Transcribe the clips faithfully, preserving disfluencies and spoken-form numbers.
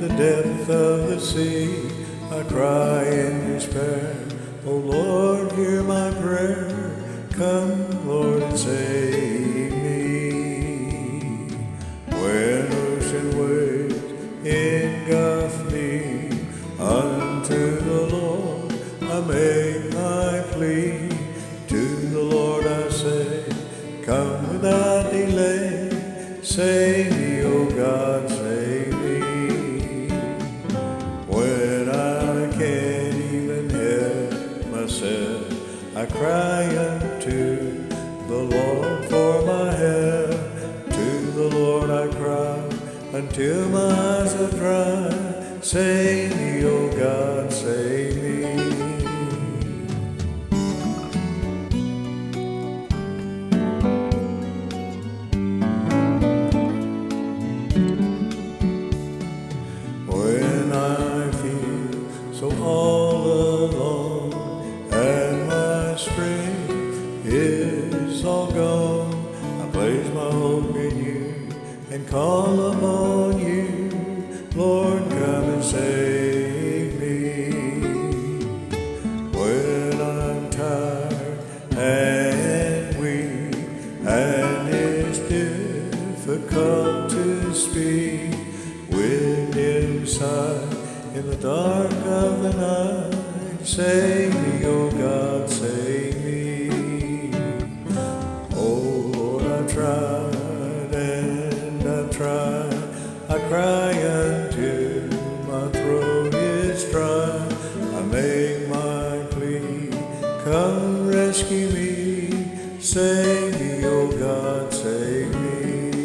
the depth of the sea, I cry in despair. Oh Lord, hear my prayer. Come, Lord, and save me. When ocean waves engulf me, unto the Lord I make my plea. To the Lord I say, come without delay. Save me, O God, save me. When I can't even help myself, I cry unto the Lord for my help. To the Lord I cry until my eyes are dry. Save me, O God, save me. When I feel so all alone and my strength is all gone, I place my hope in you and call upon you. Lord, come and save me. When I'm tired and weak and it's difficult to speak, wind inside in the dark of the night, save me, O God, save me. Oh Lord, I've tried and I've tried, I cry until my throat is dry. I make my plea, come rescue me. Save me, O God, save me.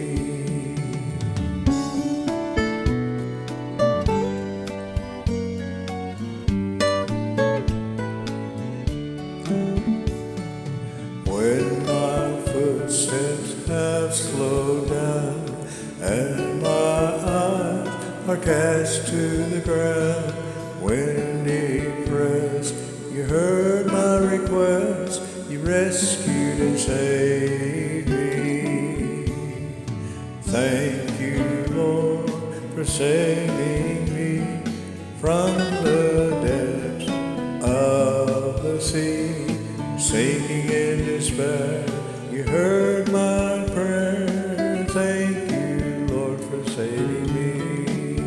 When my footsteps have slowed down and my eyes are cast to the ground, when depressed you heard my request, you rescued and saved me. Thank you, Lord, for saving me from the depths of the sea. Sinking in despair, you heard my prayer. Thank you, Lord, for saving me.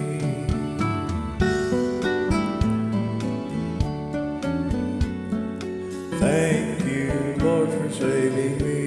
Thank you, Lord, for saving me.